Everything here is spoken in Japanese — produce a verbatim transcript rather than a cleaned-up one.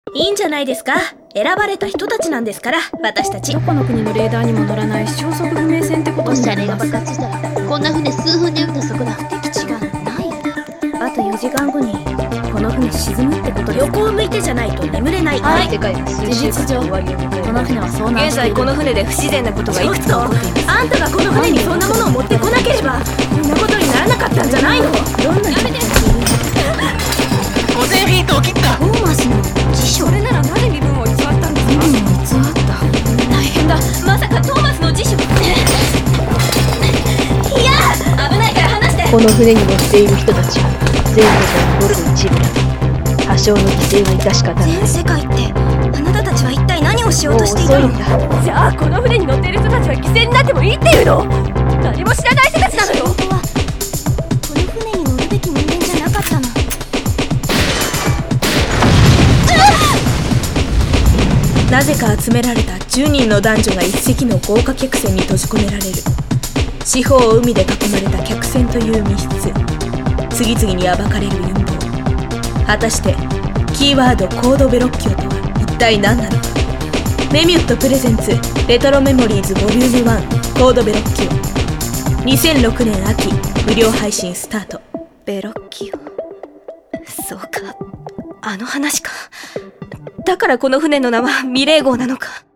いいんじゃないですか。選ばれた人たちなんですから、私たち。 どこの国のレーダーにも乗らない消息不明船ってことになります。 おしゃれが爆発したらこんな船数分で撃ったそこだ。 敵地がない。あとよじかんごにこの船沈むってことです。横を向いてじゃないと眠れない。 はい、 世界は事実上この船は遭難現している。 在この船で不自然なことがいくつか起こっています。あんたがこの船にそんなものを持ってこなければこんなことにならなかったんじゃないの。どんなやめてごせんフィートを切った。 トーマスの辞書。 それならなぜ身分を偽ったんですか。 身分を偽った大変だ。まさかトーマスの辞書。いや危ないから離して。 この船に乗っている人たちは全世界のごく一部だ。多少の犠牲は致し方ない。 全世界ってあなたたちは一体何をしようとしていたの。 もう遅いんだ。 じゃあこの船に乗っている人たちは犠牲になってもいいっていうの。何も知らない人たちなのよ。 本当はこの船に乗るべき人間じゃなかったの。なぜか集められたじゅうにんの男女が一隻の豪華客船に閉じ込められる。四方を海で囲まれた客船という密室。次々に暴かれる陰謀。果たしてキーワードコードベロッキオとは一体何なのか。メミュットプレゼンツレトロメモリーズボリュームワンコードベロッキオ。にせんろくねん秋無料配信スタート。ベロッキオ。そうか、あの話か。だからこの船の名はミレー号なのか。